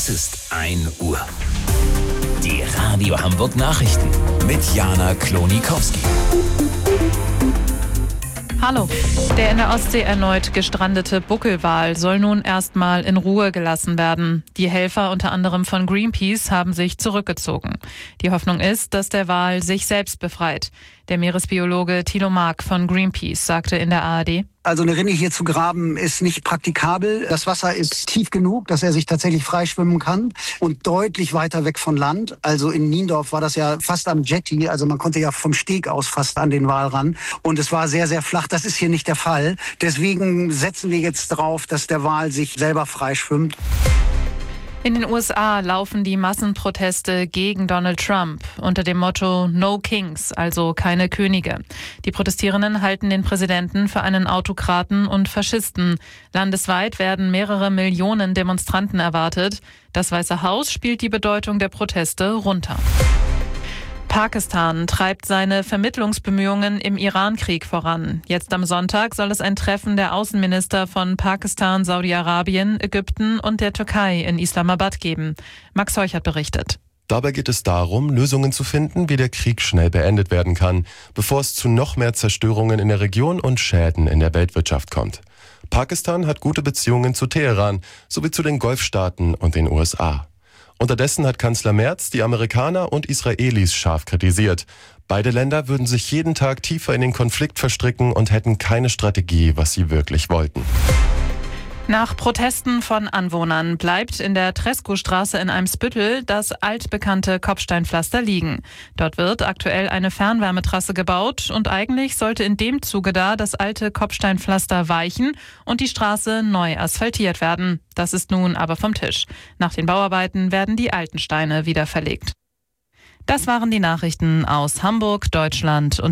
Es ist 1 Uhr. Die Radio Hamburg Nachrichten mit Jana Klonikowski. Hallo. Der in der Ostsee erneut gestrandete Buckelwal soll nun erstmal in Ruhe gelassen werden. Die Helfer, unter anderem von Greenpeace, haben sich zurückgezogen. Die Hoffnung ist, dass der Wal sich selbst befreit. Der Meeresbiologe Thilo Mark von Greenpeace sagte in der ARD: Also eine Rinne hier zu graben ist nicht praktikabel. Das Wasser ist tief genug, dass er sich tatsächlich freischwimmen kann und deutlich weiter weg von Land. Also in Niendorf war das ja fast am Jetty, also man konnte ja vom Steg aus fast an den Wal ran. Und es war sehr, sehr flach. Das ist hier nicht der Fall. Deswegen setzen wir jetzt drauf, dass der Wal sich selber freischwimmt. In den USA laufen die Massenproteste gegen Donald Trump unter dem Motto No Kings, also keine Könige. Die Protestierenden halten den Präsidenten für einen Autokraten und Faschisten. Landesweit werden mehrere Millionen Demonstranten erwartet. Das Weiße Haus spielt die Bedeutung der Proteste runter. Pakistan treibt seine Vermittlungsbemühungen im Iran-Krieg voran. Jetzt am Sonntag soll es ein Treffen der Außenminister von Pakistan, Saudi-Arabien, Ägypten und der Türkei in Islamabad geben. Max Heuchert berichtet. Dabei geht es darum, Lösungen zu finden, wie der Krieg schnell beendet werden kann, bevor es zu noch mehr Zerstörungen in der Region und Schäden in der Weltwirtschaft kommt. Pakistan hat gute Beziehungen zu Teheran sowie zu den Golfstaaten und den USA. Unterdessen hat Kanzler Merz die Amerikaner und Israelis scharf kritisiert. Beide Länder würden sich jeden Tag tiefer in den Konflikt verstricken und hätten keine Strategie, was sie wirklich wollten. Nach Protesten von Anwohnern bleibt in der Treskostraße in Eimsbüttel das altbekannte Kopfsteinpflaster liegen. Dort wird aktuell eine Fernwärmetrasse gebaut und eigentlich sollte in dem Zuge da das alte Kopfsteinpflaster weichen und die Straße neu asphaltiert werden. Das ist nun aber vom Tisch. Nach den Bauarbeiten werden die alten Steine wieder verlegt. Das waren die Nachrichten aus Hamburg, Deutschland und